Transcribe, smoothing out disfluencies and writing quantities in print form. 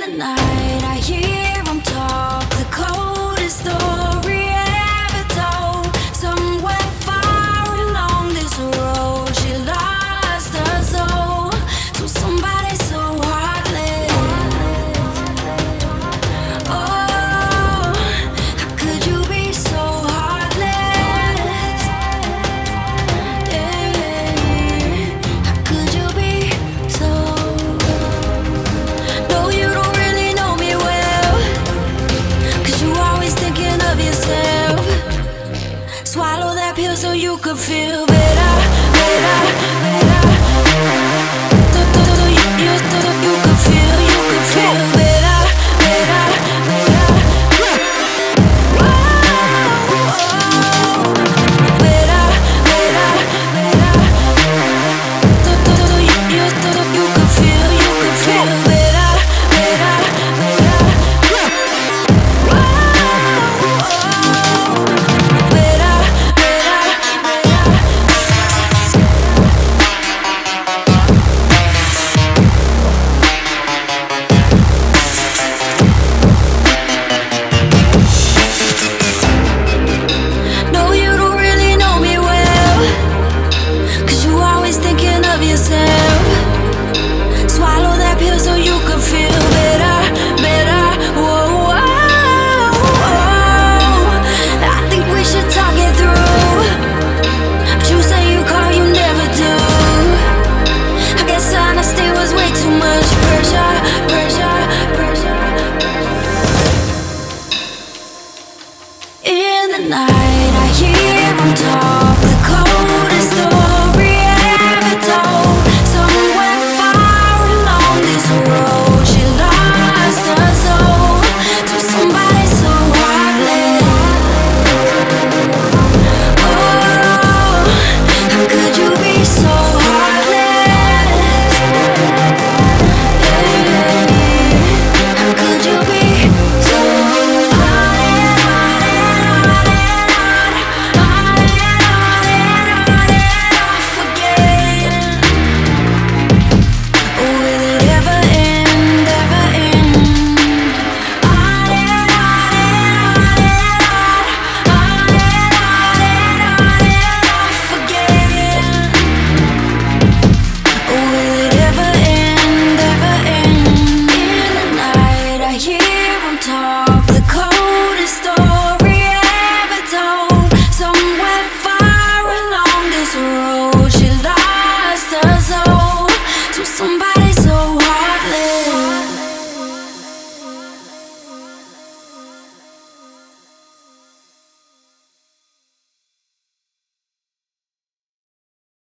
the night, I hear them talk. The coldest story ever told. Somewhere far along this road, she lost her soul. So somebody so heartless. Oh, how could you be so heartless? Yeah, how could you be so? No, you don't really know me well, 'cause you always thinking of yourself. Swallow that pill so you could feel